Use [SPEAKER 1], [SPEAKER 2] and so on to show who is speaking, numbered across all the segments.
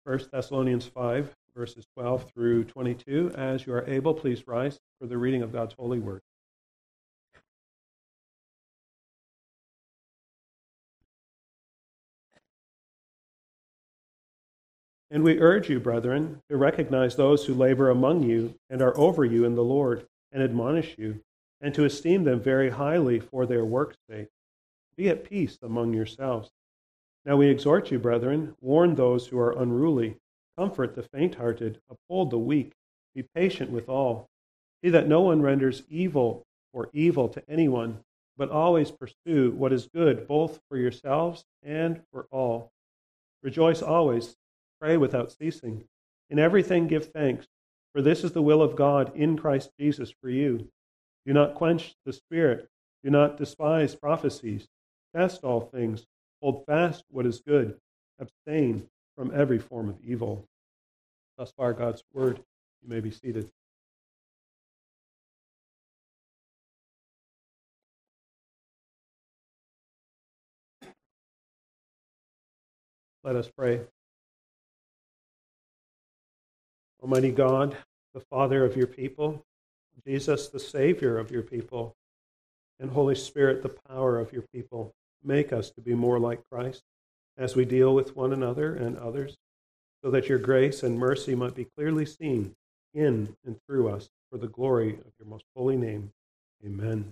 [SPEAKER 1] 1 Thessalonians 5, verses 12 through 22. As you are able, please rise for the reading of God's holy word. And we urge you, brethren, to recognize those who labor among you and are over you in the Lord and admonish you, and to esteem them very highly for their work's sake. Be at peace among yourselves. Now we exhort you, brethren, warn those who are unruly, comfort the faint-hearted, uphold the weak, be patient with all. See that no one renders evil for evil to anyone, but always pursue what is good, both for yourselves and for all. Rejoice always, pray without ceasing. In everything give thanks, for this is the will of God in Christ Jesus for you. Do not quench the Spirit. Do not despise prophecies. Test all things. Hold fast what is good. Abstain from every form of evil. Thus far, God's word. You may be seated. Let us pray. Almighty God, the Father of your people, Jesus, the Savior of your people, and Holy Spirit, the power of your people, make us to be more like Christ as we deal with one another and others, so that your grace and mercy might be clearly seen in and through us for the glory of your most holy name. Amen.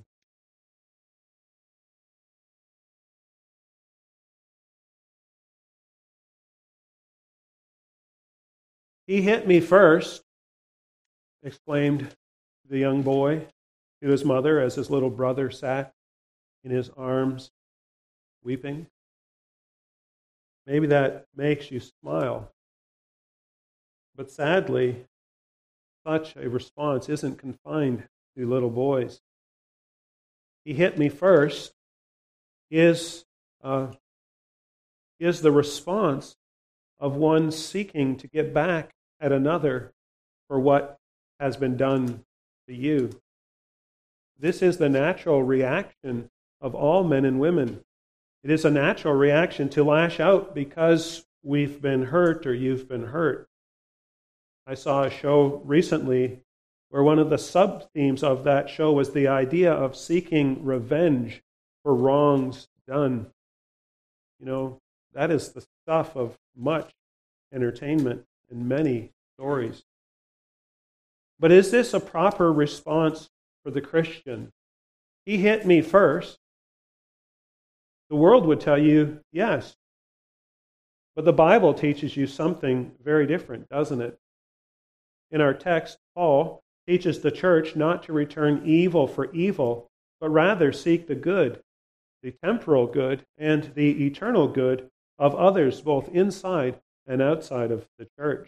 [SPEAKER 1] He hit me first, exclaimed the young boy to his mother as his little brother sat in his arms weeping. Maybe that makes you smile. But sadly, such a response isn't confined to little boys. He hit me first is the response of one seeking to get back at another for what has been done to you. This is the natural reaction of all men and women. It is a natural reaction to lash out because we've been hurt or you've been hurt. I saw a show recently where one of the sub-themes of that show was the idea of seeking revenge for wrongs done. You know, that is the stuff of much entertainment and many stories. But is this a proper response for the Christian? He hit me first. The world would tell you, yes. But the Bible teaches you something very different, doesn't it? In our text, Paul teaches the church not to return evil for evil, but rather seek the good, the temporal good and the eternal good of others, both inside and outside of the church.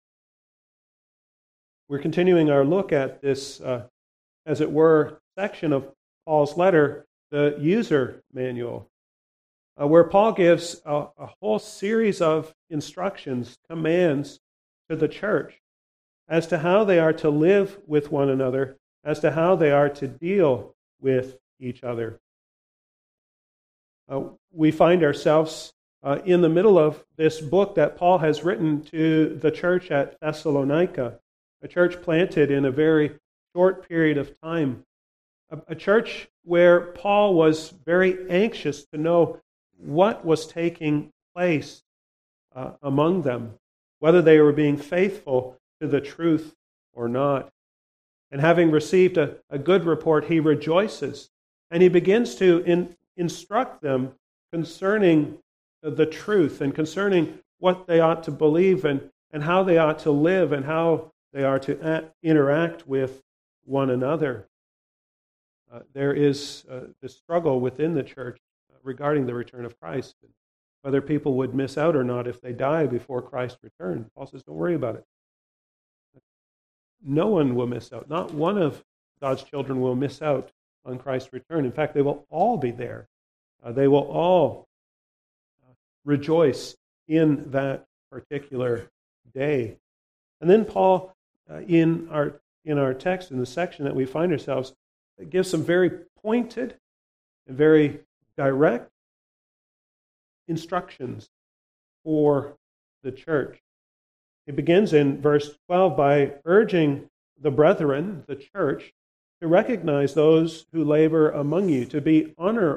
[SPEAKER 1] We're continuing our look at this, as it were, section of Paul's letter, the user manual, where Paul gives a whole series of instructions, commands to the church as to how they are to live with one another, as to how they are to deal with each other. We find ourselves in the middle of this book that Paul has written to the church at Thessalonica, a church planted in a very short period of time, a church where Paul was very anxious to know what was taking place among them, whether they were being faithful to the truth or not. And having received a good report, he rejoices, and he begins to instruct them concerning the truth and concerning what they ought to believe and how they ought to live and how they are to interact with one another. There is this struggle within the church regarding the return of Christ, and whether people would miss out or not if they die before Christ returns. Paul says, don't worry about it. No one will miss out. Not one of God's children will miss out on Christ's return. In fact, they will all be there. They will all rejoice in that particular day. And then Paul, in our text, in the section that we find ourselves, gives some very pointed and very direct instructions for the church. He begins in verse 12 by urging the brethren, the church, to recognize those who labor among you, to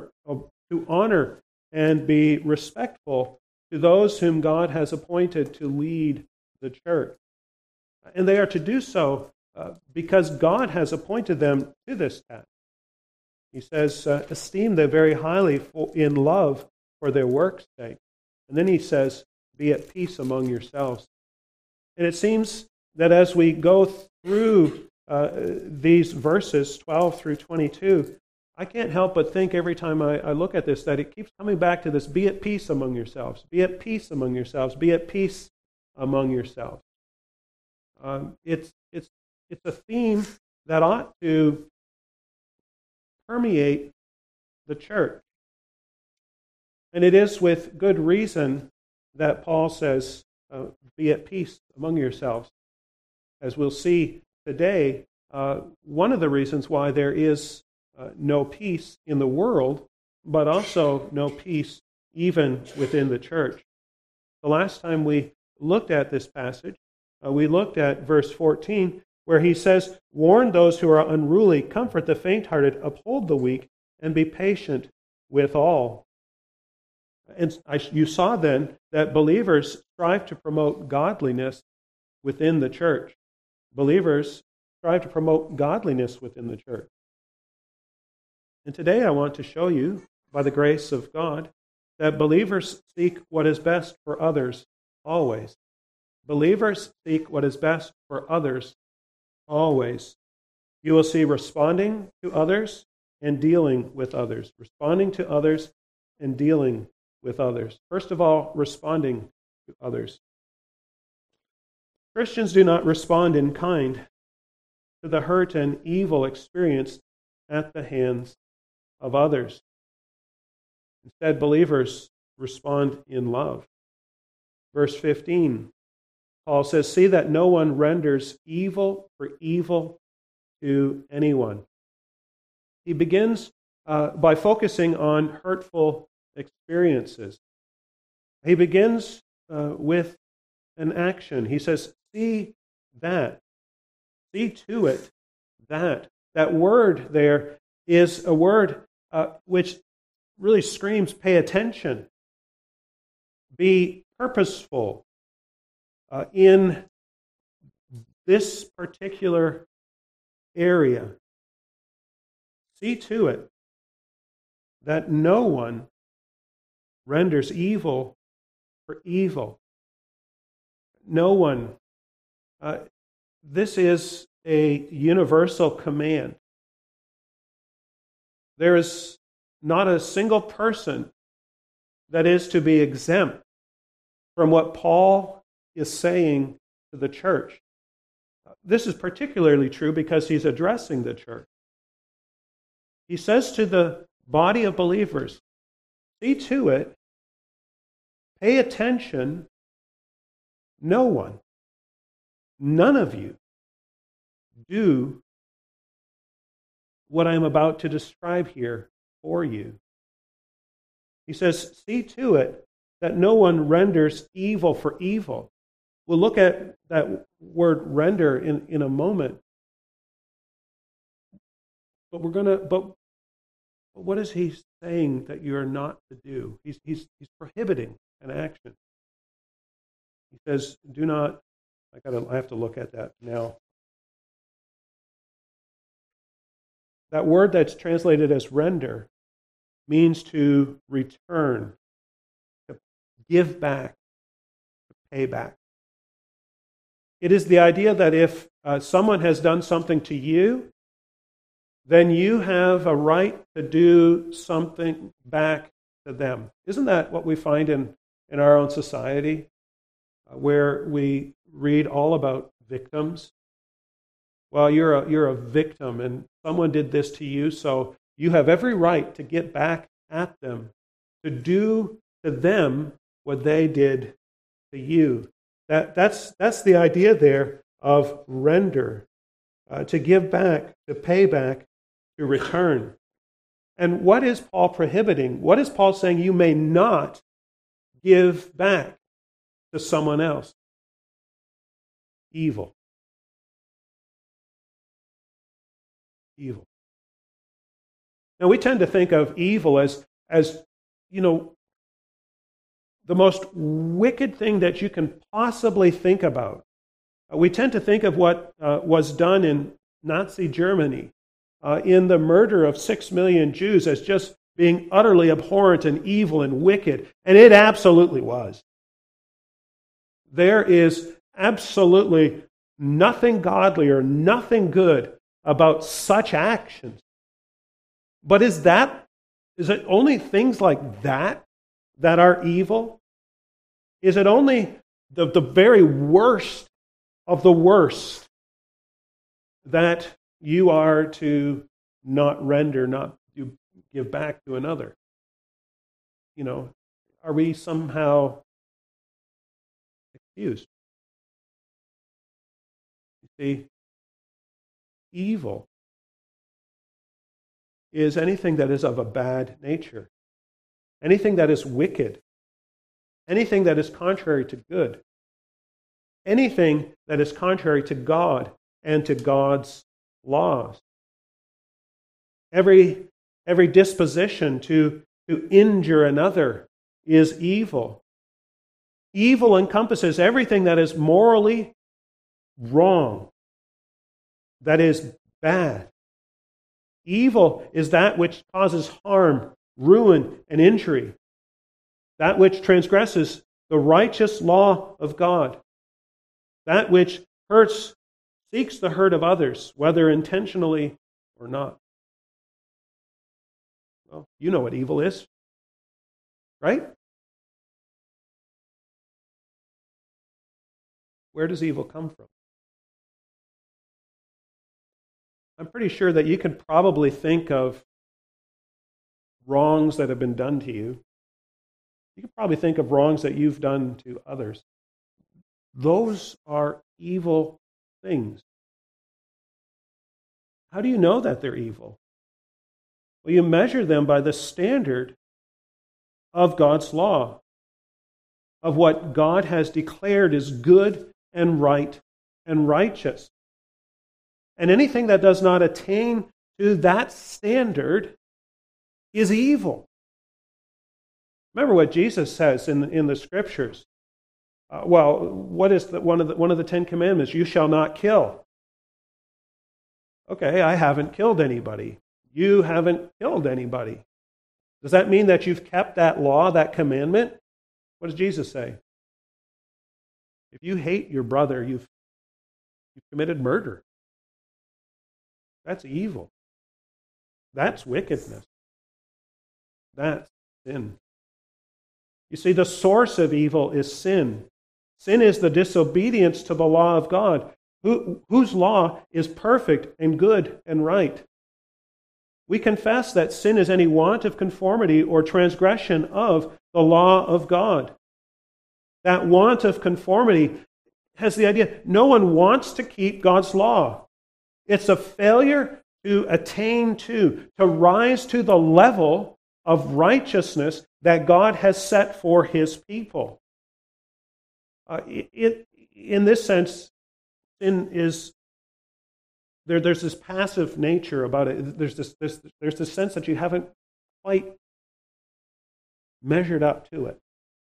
[SPEAKER 1] honor and be respectful to those whom God has appointed to lead the church. And they are to do so because God has appointed them to this task. He says, esteem them very highly in love for their work's sake. And then he says, be at peace among yourselves. And it seems that as we go through these verses, 12 through 22, I can't help but think every time I look at this that it keeps coming back to this, be at peace among yourselves, be at peace among yourselves, be at peace among yourselves. It's a theme that ought to permeate the church. And it is with good reason that Paul says, be at peace among yourselves. As we'll see today, one of the reasons why there is no peace in the world, but also no peace even within the church. The last time we looked at this passage, we looked at verse 14, where he says, warn those who are unruly, comfort the faint-hearted, uphold the weak, and be patient with all. And you saw then that believers strive to promote godliness within the church. Believers strive to promote godliness within the church. And today I want to show you, by the grace of God, that believers seek what is best for others always. Believers seek what is best for others always. You will see responding to others and dealing with others. Responding to others and dealing with others. First of all, responding to others. Christians do not respond in kind to the hurt and evil experienced at the hands of others. Instead, believers respond in love. Verse 15, Paul says, see that no one renders evil for evil to anyone. He begins by focusing on hurtful experiences. He begins with an action. He says, see that. See to it that. That word there is a word which really screams, pay attention. Be purposeful in this particular area. See to it that no one renders evil for evil. No one. This is a universal command. There is not a single person that is to be exempt from what Paul is saying to the church. This is particularly true because he's addressing the church. He says to the body of believers, see to it, pay attention, no one, none of you do what I'm about to describe here for you. He says, see to it that no one renders evil for evil. We'll look at that word render in a moment. But what is he saying that you are not to do? He's prohibiting an action. He says, do not, I have to look at that now. That word that's translated as render means to return, to give back, to pay back. It is the idea that if someone has done something to you, then you have a right to do something back to them. Isn't that what we find in our own society, where we read all about victims? Well, you're a victim, and someone did this to you, so you have every right to get back at them, to do to them what they did to you. That's the idea there of render, to give back, to pay back, to return. And what is Paul prohibiting? What is Paul saying you may not give back to someone else? evil. Evil. Now, we tend to think of evil as the most wicked thing that you can possibly think about. We tend to think of what was done in Nazi Germany in the murder of 6 million Jews as just being utterly abhorrent and evil and wicked, and it absolutely was. There is absolutely nothing godly or nothing good about such actions. But is it only things like that are evil? Is it only the very worst of the worst that you are to not render, not to give back to another? Are we somehow excused? You see, evil is anything that is of a bad nature, anything that is wicked, anything that is contrary to good, anything that is contrary to God and to God's laws. Every disposition to injure another is evil. Evil encompasses everything that is morally wrong, that is bad. Evil is that which causes harm, ruin, and injury, that which transgresses the righteous law of God, that which seeks the hurt of others, whether intentionally or not. Well, you know what evil is, right? Where does evil come from? I'm pretty sure that you can probably think of wrongs that have been done to you. You can probably think of wrongs that you've done to others. Those are evil things. How do you know that they're evil? Well, you measure them by the standard of God's law, of what God has declared is good and right and righteous. And anything that does not attain to that standard is evil. Remember what Jesus says in the Scriptures. What is one of the 10 Commandments? You shall not kill. Okay, I haven't killed anybody. You haven't killed anybody. Does that mean that you've kept that law, that commandment? What does Jesus say? If you hate your brother, you've committed murder. That's evil. That's wickedness. That's sin. You see, the source of evil is sin. Sin is the disobedience to the law of God, whose law is perfect and good and right. We confess that sin is any want of conformity or transgression of the law of God. That want of conformity has the idea no one wants to keep God's law. It's a failure to attain to rise to the level of righteousness that God has set for His people. In this sense, sin is there's this passive nature about it. There's this sense that you haven't quite measured up to it.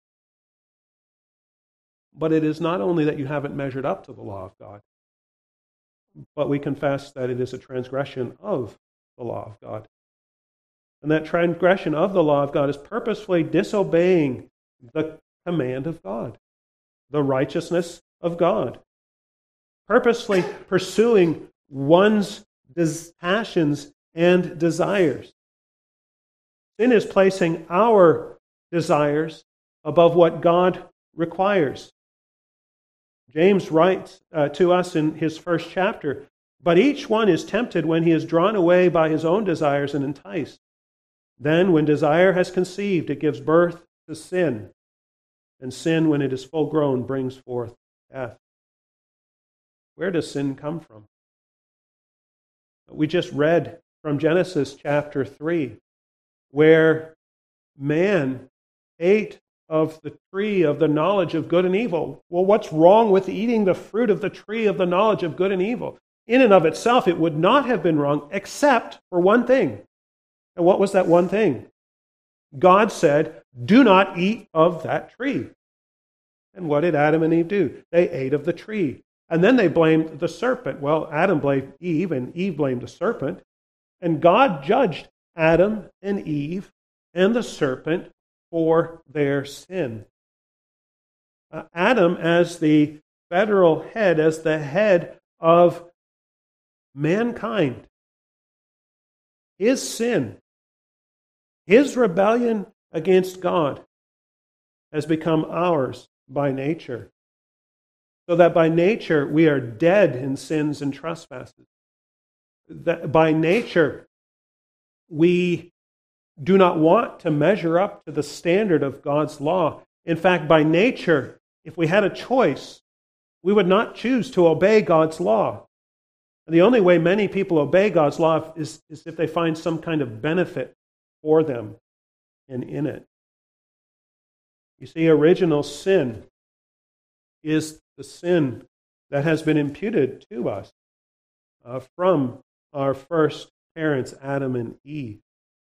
[SPEAKER 1] But it is not only that you haven't measured up to the law of God, but we confess that it is a transgression of the law of God. And that transgression of the law of God is purposefully disobeying the command of God, the righteousness of God, purposely pursuing one's passions and desires. Sin is placing our desires above what God requires. James writes to us in his first chapter, "But each one is tempted when he is drawn away by his own desires and enticed. Then, when desire has conceived, it gives birth to sin. And sin, when it is full grown, brings forth death." Where does sin come from? We just read from Genesis chapter 3, where man ate of the tree of the knowledge of good and evil. Well, what's wrong with eating the fruit of the tree of the knowledge of good and evil? In and of itself, it would not have been wrong, except for one thing. And what was that one thing? God said, do not eat of that tree. And what did Adam and Eve do? They ate of the tree. And then they blamed the serpent. Well, Adam blamed Eve, and Eve blamed the serpent. And God judged Adam and Eve and the serpent for their sin. Adam, as the federal head, as the head of mankind, his sin, his rebellion against God has become ours by nature. So that by nature we are dead in sins and trespasses. That by nature we do not want to measure up to the standard of God's law. In fact, by nature, if we had a choice, we would not choose to obey God's law. And the only way many people obey God's law is if they find some kind of benefit for them and in it. You see, original sin is the sin that has been imputed to us from our first parents, Adam and Eve.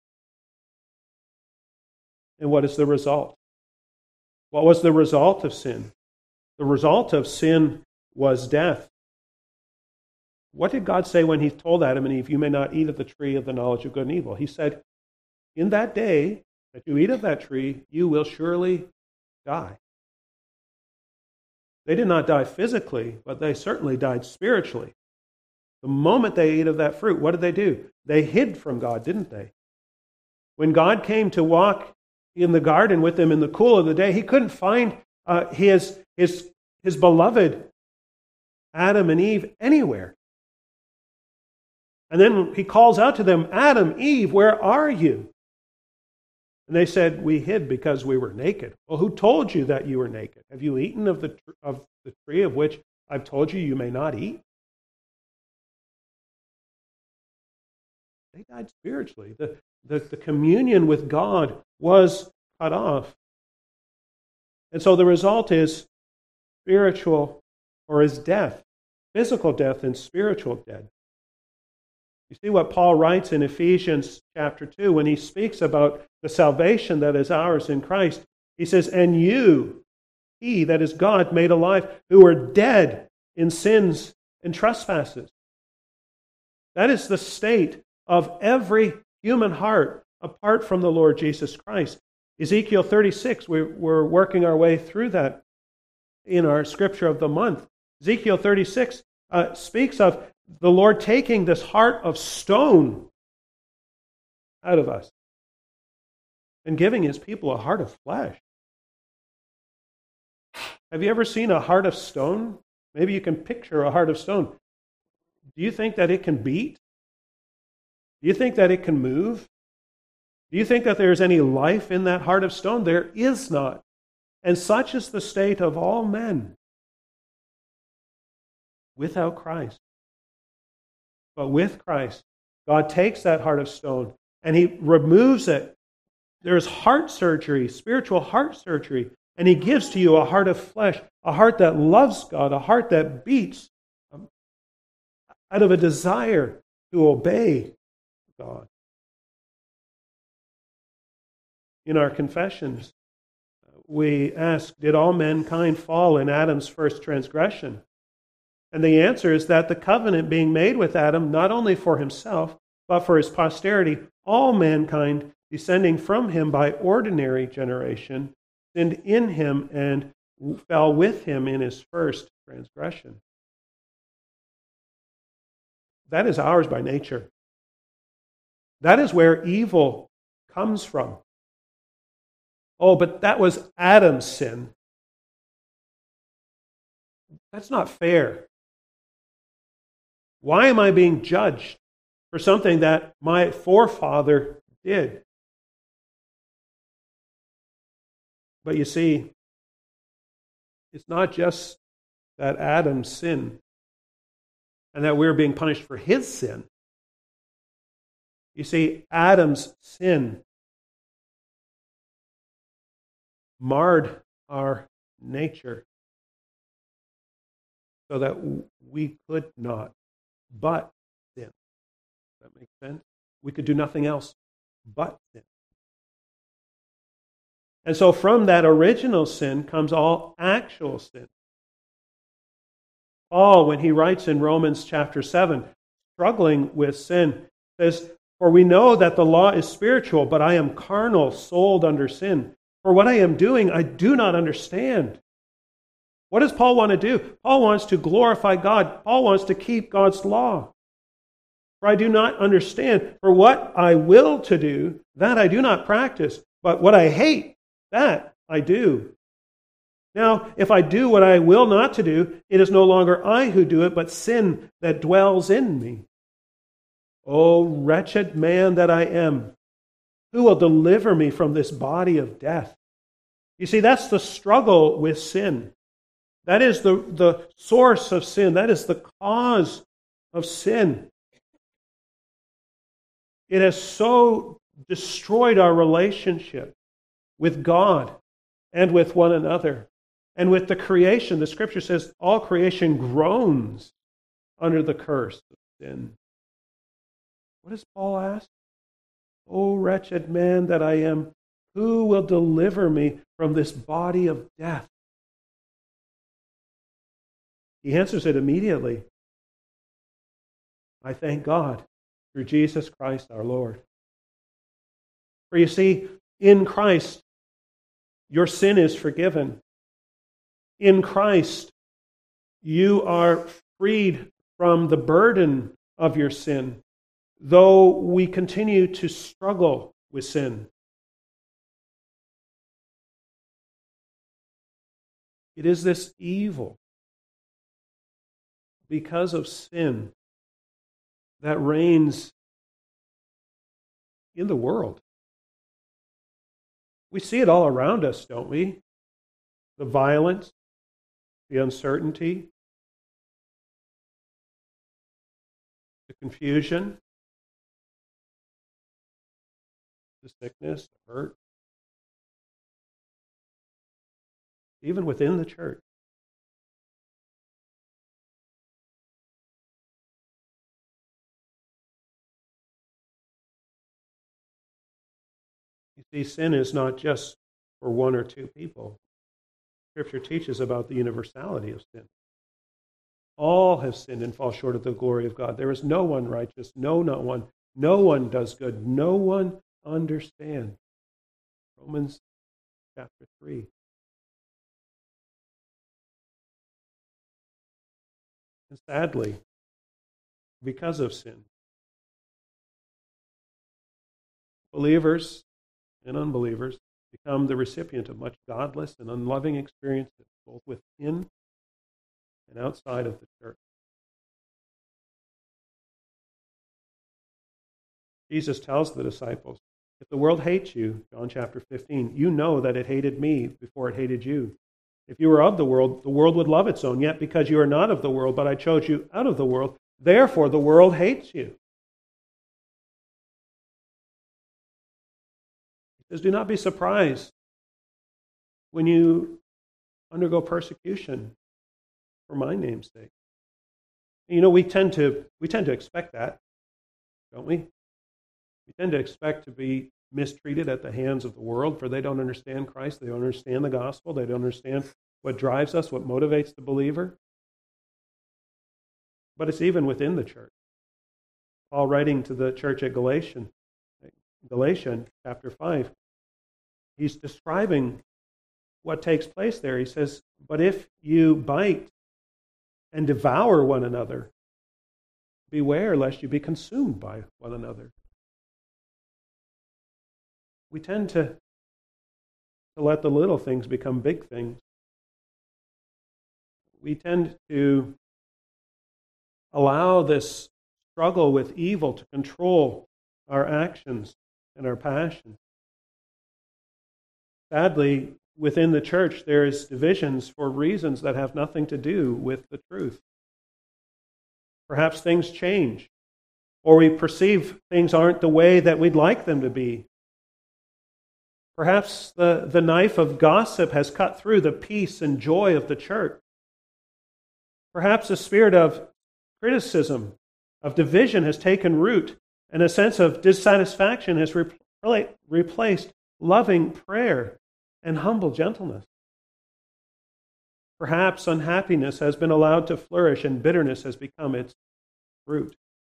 [SPEAKER 1] And what is the result? What was the result of sin? The result of sin was death. What did God say when he told Adam and Eve, you may not eat of the tree of the knowledge of good and evil? He said, in that day that you eat of that tree, you will surely die. They did not die physically, but they certainly died spiritually. The moment they ate of that fruit, what did they do? They hid from God, didn't they? When God came to walk in the garden with them in the cool of the day, he couldn't find his beloved Adam and Eve anywhere. And then he calls out to them, Adam, Eve, where are you? And they said, we hid because we were naked. Well, who told you that you were naked? Have you eaten of the tree of which I've told you may not eat? They died spiritually. The communion with God was cut off. And so the result is spiritual, or is death, physical death and spiritual death. You see what Paul writes in Ephesians chapter 2 when he speaks about the salvation that is ours in Christ. He says, and you, he, that is God, made alive, who were dead in sins and trespasses. That is the state of every human heart apart from the Lord Jesus Christ. Ezekiel 36, we're working our way through that in our scripture of the month. Ezekiel 36 speaks of the Lord taking this heart of stone out of us and giving his people a heart of flesh. Have you ever seen a heart of stone? Maybe you can picture a heart of stone. Do you think that it can beat? Do you think that it can move? Do you think that there is any life in that heart of stone? There is not. And such is the state of all men without Christ. But with Christ, God takes that heart of stone and he removes it. There's heart surgery, spiritual heart surgery, and he gives to you a heart of flesh, a heart that loves God, a heart that beats out of a desire to obey God. In our confessions, we ask, did all mankind fall in Adam's first transgression? And the answer is that the covenant being made with Adam, not only for himself, but for his posterity, all mankind descending from him by ordinary generation, sinned in him and fell with him in his first transgression. That is ours by nature. That is where evil comes from. Oh, but that was Adam's sin. That's not fair. Why am I being judged for something that my forefather did? But you see, it's not just that Adam sinned and that we're being punished for his sin. You see, Adam's sin marred our nature so that we could not but sin. Does that make sense? We could do nothing else but sin. And so from that original sin comes all actual sin. Paul, when he writes in Romans chapter 7, struggling with sin, says, "For we know that the law is spiritual, but I am carnal, sold under sin. For what I am doing, I do not understand." What does Paul want to do? Paul wants to glorify God. Paul wants to keep God's law. "For I do not understand. For what I will to do, that I do not practice. But what I hate, that I do. Now, if I do what I will not to do, it is no longer I who do it, but sin that dwells in me. O wretched man that I am, who will deliver me from this body of death?" You see, that's the struggle with sin. That is the source of sin. That is the cause of sin. It has so destroyed our relationship with God and with one another and with the creation. The Scripture says all creation groans under the curse of sin. What does Paul ask? "O wretched man that I am, who will deliver me from this body of death?" He answers it immediately. "I thank God through Jesus Christ our Lord." For you see, in Christ, your sin is forgiven. In Christ, you are freed from the burden of your sin, though we continue to struggle with sin. It is this evil, because of sin, that reigns in the world. We see it all around us, don't we? The violence, the uncertainty, the confusion, the sickness, the hurt, even within the church. You see, sin is not just for one or two people. Scripture teaches about the universality of sin. All have sinned and fall short of the glory of God. There is no one righteous, no, not one. No one does good. No one understands. Romans chapter 3. And sadly, because of sin, believers and unbelievers become the recipient of much godless and unloving experiences, both within and outside of the church. Jesus tells the disciples, "If the world hates you," John chapter 15, "you know that it hated me before it hated you. If you were of the world would love its own. Yet because you are not of the world, but I chose you out of the world, therefore the world hates you." He says, "Do not be surprised when you undergo persecution for my name's sake." You know, we tend to expect that, don't we? We tend to expect to be mistreated at the hands of the world, for they don't understand Christ, they don't understand the gospel, they don't understand what drives us, what motivates the believer. But it's even within the church. Paul, writing to the church at Galatia chapter 5, he's describing what takes place there. He says, "But if you bite and devour one another, beware lest you be consumed by one another." We tend to let the little things become big things. We tend to allow this struggle with evil to control our actions and our passions. Sadly, within the church, there is divisions for reasons that have nothing to do with the truth. Perhaps things change, or we perceive things aren't the way that we'd like them to be. Perhaps the knife of gossip has cut through the peace and joy of the church. Perhaps a spirit of criticism, of division has taken root, and a sense of dissatisfaction has replaced loving prayer and humble gentleness. Perhaps unhappiness has been allowed to flourish and bitterness has become its root.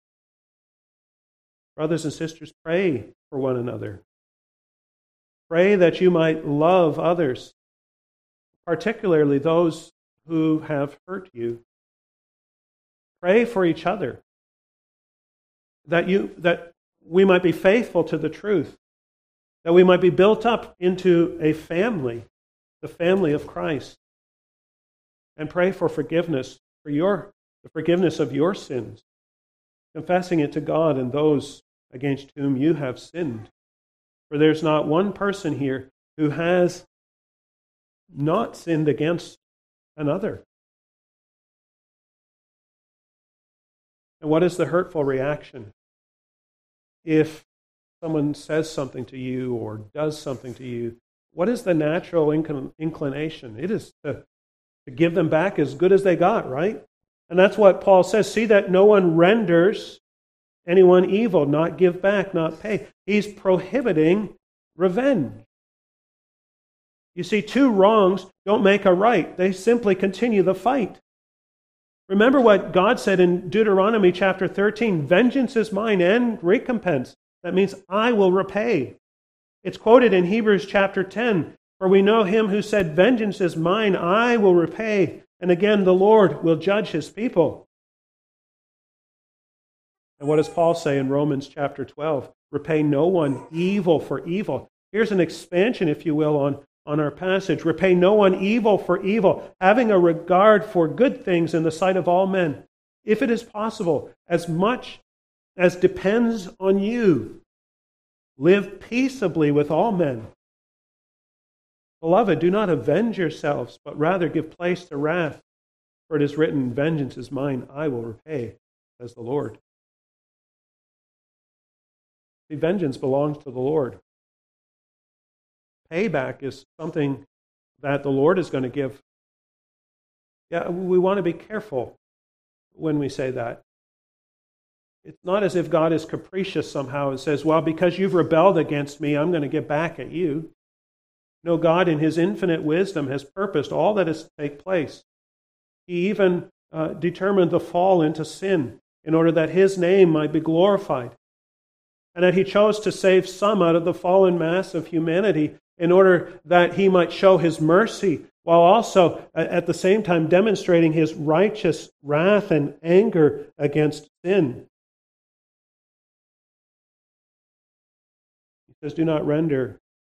[SPEAKER 1] Brothers and sisters, pray for one another. Pray that you might love others, particularly those who have hurt you. Pray for each other, that we might be faithful to the truth, that we might be built up into a family, the family of Christ. And pray for forgiveness, for the forgiveness of your sins, confessing it to God and those against whom you have sinned. For there's not one person here who has not sinned against another. And what is the hurtful reaction if someone says something to you or does something to you? What is the natural inclination? It is to give them back as good as they got, right? And that's what Paul says. See that no one renders anyone evil, not give back, not pay. He's prohibiting revenge. You see, two wrongs don't make a right. They simply continue the fight. Remember what God said in Deuteronomy chapter 13, vengeance is mine and recompense. That means I will repay. It's quoted in Hebrews chapter 10, for we know him who said, vengeance is mine, I will repay. And again, the Lord will judge his people. And what does Paul say in Romans chapter 12? Repay no one evil for evil. Here's an expansion, if you will, on our passage. Repay no one evil for evil, having a regard for good things in the sight of all men. If it is possible, as much as depends on you, live peaceably with all men. Beloved, do not avenge yourselves, but rather give place to wrath. For it is written, vengeance is mine, I will repay, says the Lord. See, vengeance belongs to the Lord. Payback is something that the Lord is going to give. Yeah, we want to be careful when we say that. It's not as if God is capricious somehow and says, well, because you've rebelled against me, I'm going to get back at you. No, God in his infinite wisdom has purposed all that is to take place. He even determined the fall into sin in order that his name might be glorified. And that he chose to save some out of the fallen mass of humanity in order that he might show his mercy, while also at the same time demonstrating his righteous wrath and anger against sin. He says, do not render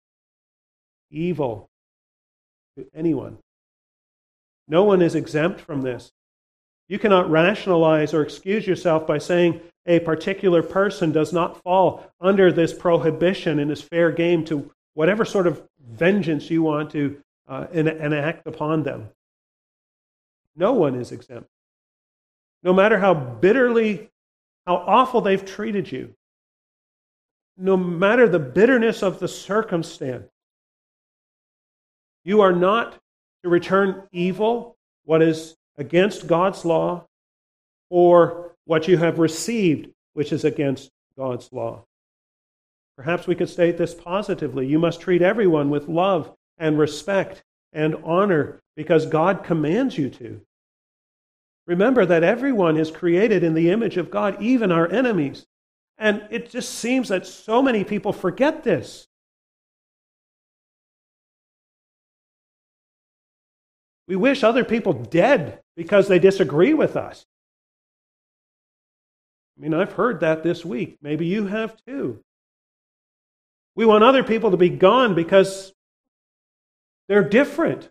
[SPEAKER 1] evil to anyone. No one is exempt from this. You cannot rationalize or excuse yourself by saying a particular person does not fall under this prohibition and is fair game to whatever sort of vengeance you want to enact upon them. No one is exempt. No matter how bitterly, how awful they've treated you, no matter the bitterness of the circumstance, you are not to return evil, what is against God's law, or what you have received, which is against God's law. Perhaps we could state this positively. You must treat everyone with love and respect and honor because God commands you to. Remember that everyone is created in the image of God, even our enemies. And it just seems that so many people forget this. We wish other people dead because they disagree with us. I mean, I've heard that this week. Maybe you have too. We want other people to be gone because they're different.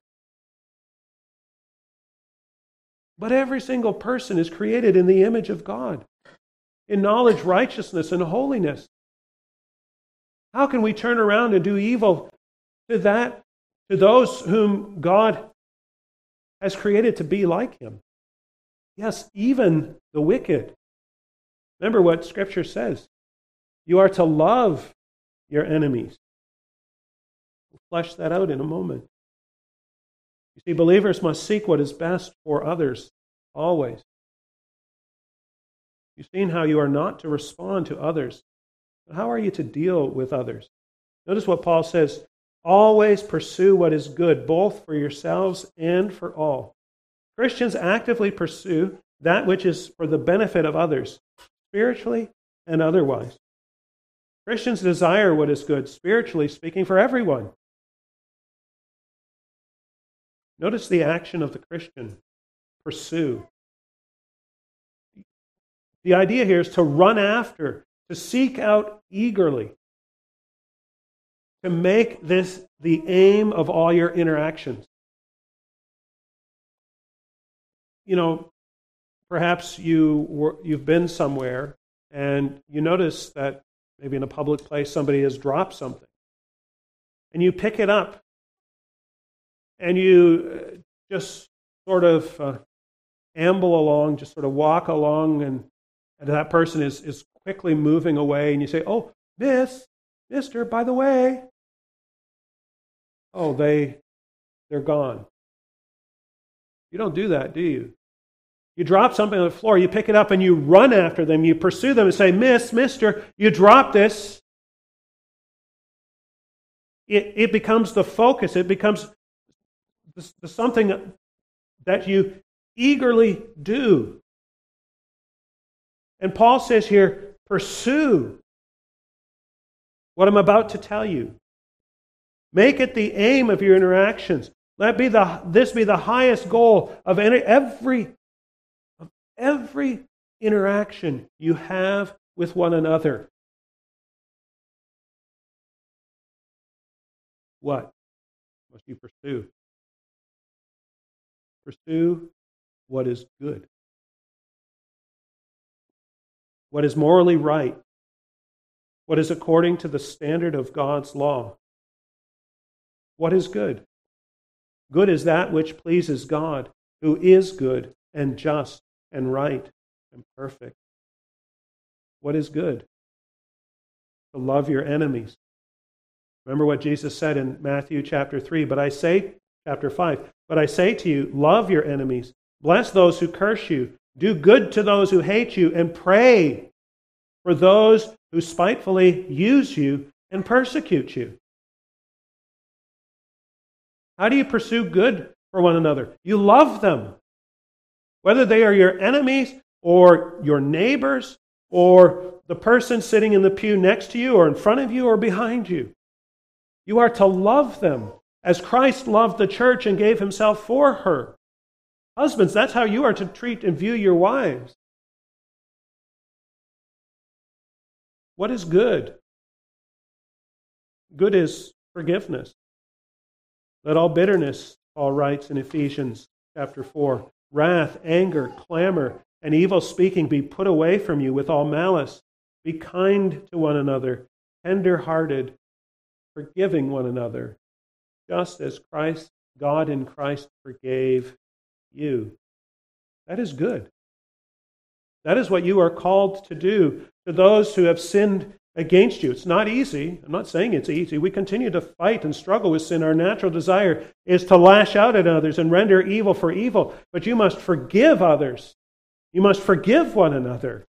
[SPEAKER 1] But every single person is created in the image of God, in knowledge, righteousness, and holiness. How can we turn around and do evil to those whom God has created to be like him? Yes, even the wicked. Remember what Scripture says. You are to love your enemies. We'll flesh that out in a moment. You see, believers must seek what is best for others, always. You've seen how you are not to respond to others. But how are you to deal with others? Notice what Paul says. Always pursue what is good, both for yourselves and for all. Christians actively pursue that which is for the benefit of others, spiritually and otherwise. Christians desire what is good, spiritually speaking, for everyone. Notice the action of the Christian. Pursue. The idea here is to run after, to seek out eagerly, to make this the aim of all your interactions. You know, perhaps you've been somewhere and you notice that maybe in a public place somebody has dropped something. And you pick it up and you just sort of amble along, just sort of walk along, and that person is quickly moving away, and you say, "Oh, mister, by the way." Oh, they're gone. You don't do that, do you? You drop something on the floor, you pick it up and you run after them, you pursue them and say, "Mister, you dropped this." It becomes the focus, it becomes the something that you eagerly do. And Paul says here, pursue what I'm about to tell you. Make it the aim of your interactions. Let this be the highest goal of every interaction you have with one another. What must you pursue? Pursue what is good, what is morally right, what is according to the standard of God's law. What is good? Good is that which pleases God, who is good and just and right and perfect. What is good? To love your enemies. Remember what Jesus said in Matthew chapter 3, chapter 5, but I say to you, love your enemies, bless those who curse you, do good to those who hate you, and pray for those who spitefully use you and persecute you. How do you pursue good for one another? You love them. Whether they are your enemies or your neighbors or the person sitting in the pew next to you or in front of you or behind you. You are to love them as Christ loved the church and gave himself for her. Husbands, that's how you are to treat and view your wives. What is good? Good is forgiveness. Let all bitterness, Paul writes in Ephesians chapter 4, wrath, anger, clamor, and evil speaking be put away from you with all malice. Be kind to one another, tender-hearted, forgiving one another, just as God in Christ forgave you. That is good. That is what you are called to do to those who have sinned against you. It's not easy. I'm not saying it's easy. We continue to fight and struggle with sin. Our natural desire is to lash out at others and render evil for evil. But you must forgive others. You must forgive one another.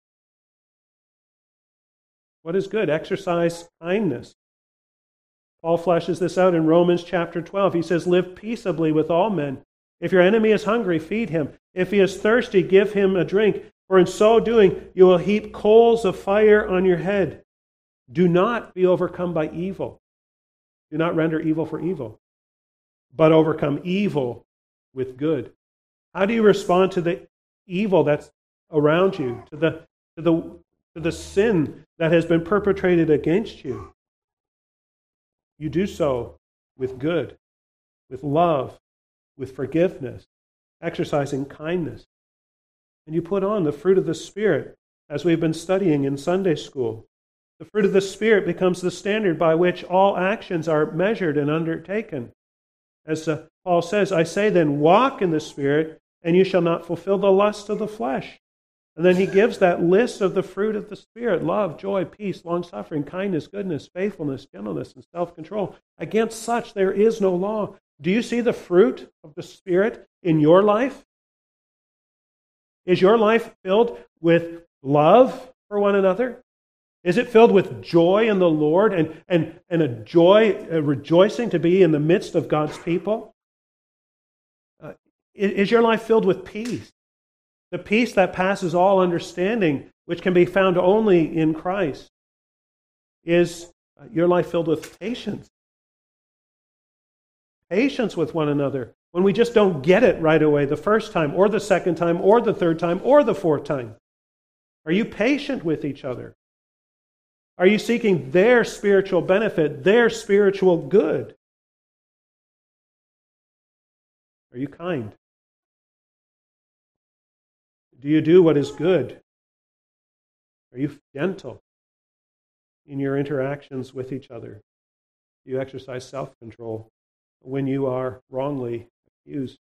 [SPEAKER 1] What is good? Exercise kindness. Paul fleshes this out in Romans chapter 12. He says, live peaceably with all men. If your enemy is hungry, feed him. If he is thirsty, give him a drink. For in so doing, you will heap coals of fire on your head. Do not be overcome by evil. Do not render evil for evil, but overcome evil with good. How do you respond to the evil that's around you, to the sin that has been perpetrated against you? You do so with good, with love, with forgiveness, exercising kindness. And you put on the fruit of the Spirit, as we've been studying in Sunday school. The fruit of the Spirit becomes the standard by which all actions are measured and undertaken. As Paul says, I say then, walk in the Spirit, and you shall not fulfill the lust of the flesh. And then he gives that list of the fruit of the Spirit: love, joy, peace, long-suffering, kindness, goodness, faithfulness, gentleness, and self-control. Against such there is no law. Do you see the fruit of the Spirit in your life? Is your life filled with love for one another? Is it filled with joy in the Lord and a rejoicing to be in the midst of God's people? Is your life filled with peace? The peace that passes all understanding, which can be found only in Christ. Is your life filled with patience? Patience with one another when we just don't get it right away the first time, or the second time, or the third time, or the fourth time. Are you patient with each other? Are you seeking their spiritual benefit, their spiritual good? Are you kind? Do you do what is good? Are you gentle in your interactions with each other? Do you exercise self-control when you are wrongly accused?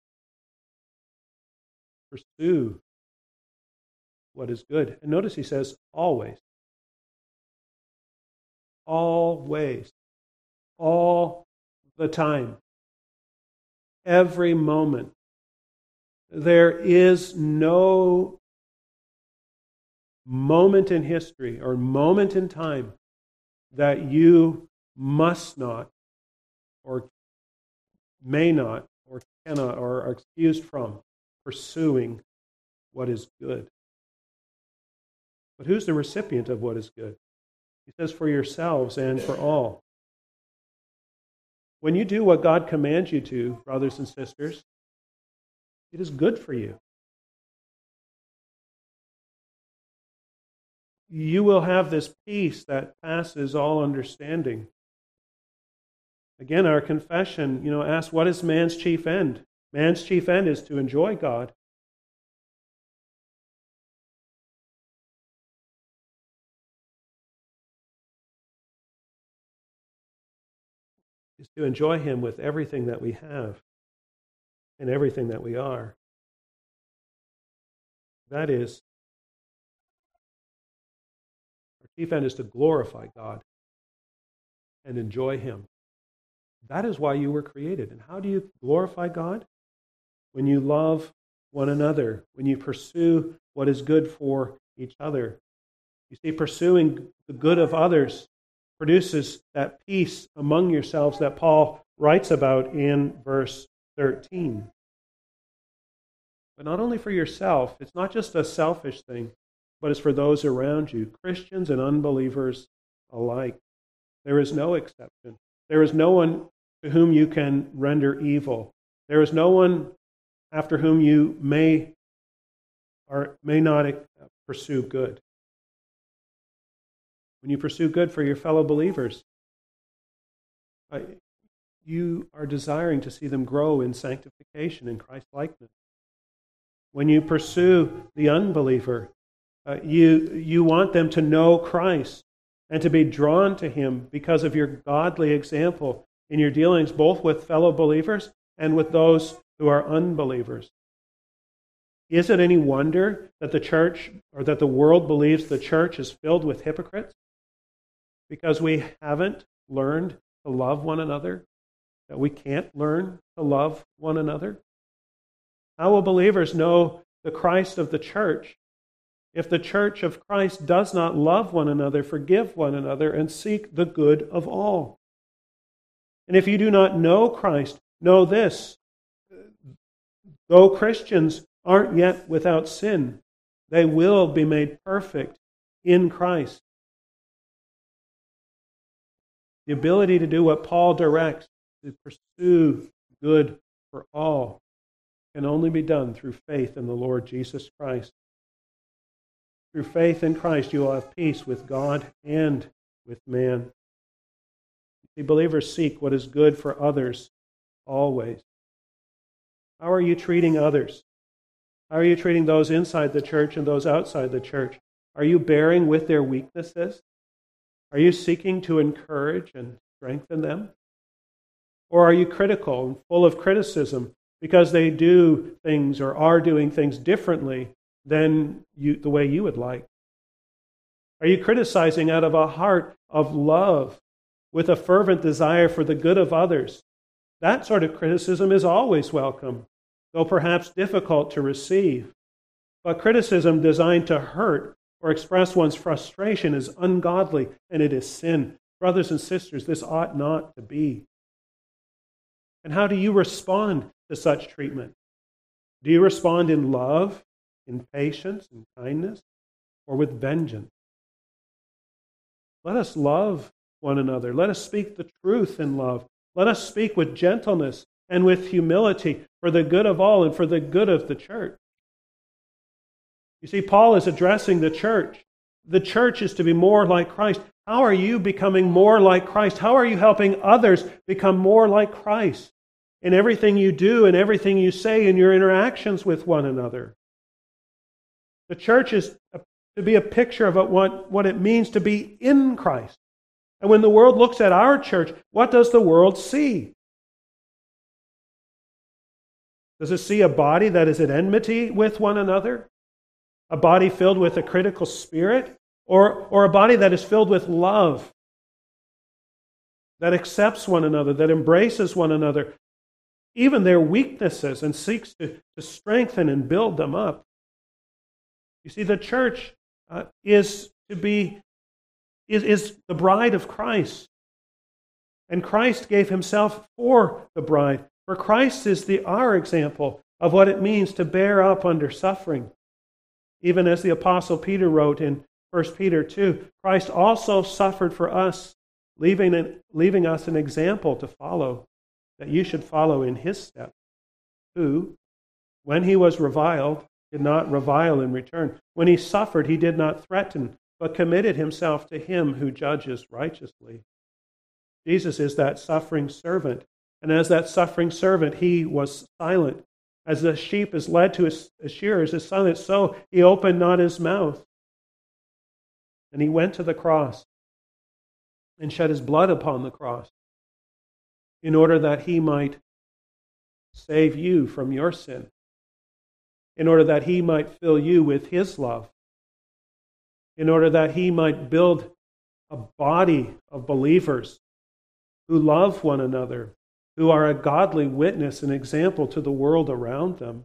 [SPEAKER 1] Pursue what is good. And notice he says, always. Always. All the time. Every moment. There is no moment in history or moment in time that you must not or may not or cannot or are excused from pursuing what is good. But who's the recipient of what is good? He says, for yourselves and for all. When you do what God commands you to, brothers and sisters, it is good for you. You will have this peace that passes all understanding. Again, our confession, asks, what is man's chief end? Man's chief end is to enjoy God. Is to enjoy Him with everything that we have and everything that we are. That is, our chief end is to glorify God and enjoy Him. That is why you were created. And how do you glorify God? When you love one another, when you pursue what is good for each other. You see, pursuing the good of others produces that peace among yourselves that Paul writes about in verse 13. But not only for yourself, it's not just a selfish thing, but it's for those around you, Christians and unbelievers alike. There is no exception. There is no one to whom you can render evil. There is no one after whom you may or may not pursue good. When you pursue good for your fellow believers, you are desiring to see them grow in sanctification in Christ-likeness. When you pursue the unbeliever, you want them to know Christ and to be drawn to Him because of your godly example in your dealings both with fellow believers and with those who are unbelievers. Is it any wonder that the church or that the world believes the church is filled with hypocrites? Because we haven't learned to love one another, that we can't learn to love one another? How will believers know the Christ of the church if the church of Christ does not love one another, forgive one another, and seek the good of all? And if you do not know Christ, know this: though Christians aren't yet without sin, they will be made perfect in Christ. The ability to do what Paul directs, to pursue good for all, can only be done through faith in the Lord Jesus Christ. Through faith in Christ, you will have peace with God and with man. See, believers seek what is good for others always. How are you treating others? How are you treating those inside the church and those outside the church? Are you bearing with their weaknesses? Are you seeking to encourage and strengthen them? Or are you critical and full of criticism because they do things or are doing things differently than the way you would like? Are you criticizing out of a heart of love with a fervent desire for the good of others? That sort of criticism is always welcome, though perhaps difficult to receive. But criticism designed to hurt or express one's frustration is ungodly, and it is sin. Brothers and sisters, this ought not to be. And how do you respond to such treatment? Do you respond in love, in patience, in kindness, or with vengeance? Let us love one another. Let us speak the truth in love. Let us speak with gentleness and with humility for the good of all and for the good of the church. You see, Paul is addressing the church. The church is to be more like Christ. How are you becoming more like Christ? How are you helping others become more like Christ in everything you do and everything you say in your interactions with one another? The church is to be a picture of what it means to be in Christ. And when the world looks at our church, what does the world see? Does it see a body that is at enmity with one another? A body filled with a critical spirit? Or a body that is filled with love, that accepts one another, that embraces one another, even their weaknesses, and seeks to strengthen and build them up? You see, the church is the bride of Christ. And Christ gave himself for the bride. For Christ is our example of what it means to bear up under suffering. Even as the Apostle Peter wrote in 1 Peter 2, Christ also suffered for us, leaving us an example to follow, that you should follow in his steps, who, when he was reviled, did not revile in return. When he suffered, he did not threaten, but committed himself to him who judges righteously. Jesus is that suffering servant, and as that suffering servant, he was silent. As the sheep is led to his shearers is silent, so he opened not his mouth. And he went to the cross and shed his blood upon the cross in order that he might save you from your sin, in order that he might fill you with his love, in order that he might build a body of believers who love one another, who are a godly witness and example to the world around them.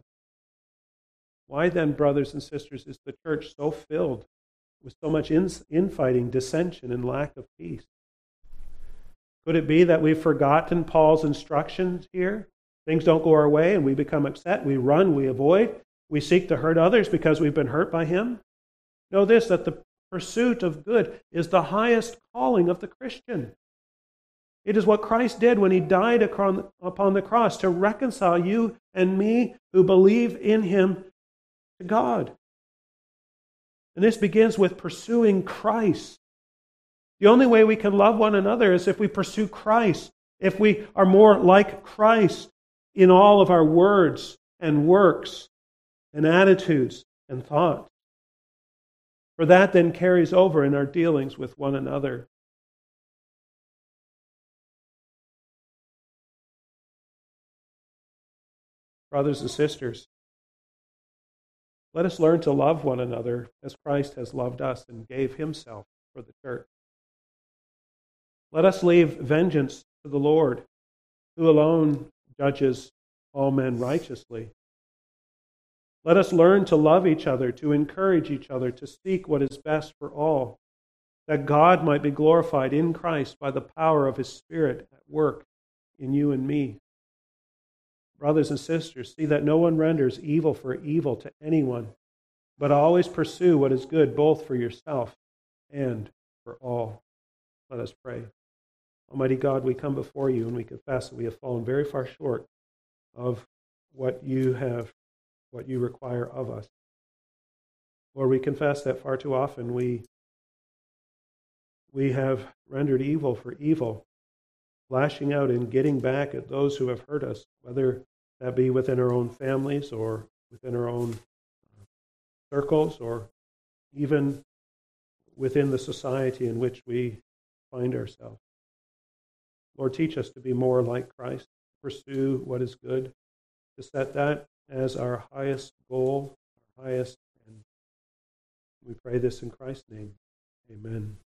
[SPEAKER 1] Why then, brothers and sisters, is the church so filled with so much infighting, dissension, and lack of peace? Could it be that we've forgotten Paul's instructions here? Things don't go our way and we become upset, we run, we avoid, we seek to hurt others because we've been hurt by him? Know this, that the pursuit of good is the highest calling of the Christian. It is what Christ did when he died upon the cross to reconcile you and me who believe in him to God. And this begins with pursuing Christ. The only way we can love one another is if we pursue Christ, if we are more like Christ in all of our words and works and attitudes and thoughts. For that then carries over in our dealings with one another. Brothers and sisters, let us learn to love one another as Christ has loved us and gave himself for the church. Let us leave vengeance to the Lord, who alone judges all men righteously. Let us learn to love each other, to encourage each other, to seek what is best for all, that God might be glorified in Christ by the power of his Spirit at work in you and me. Brothers and sisters, see that no one renders evil for evil to anyone, but always pursue what is good both for yourself and for all. Let us pray. Almighty God, we come before you and we confess that we have fallen very far short of what you require of us. Lord, we confess that far too often we have rendered evil for evil, lashing out and getting back at those who have hurt us, whether that be within our own families or within our own circles or even within the society in which we find ourselves. Lord, teach us to be more like Christ, to pursue what is good, to set that as our highest goal, our highest and We pray this in Christ's name. Amen.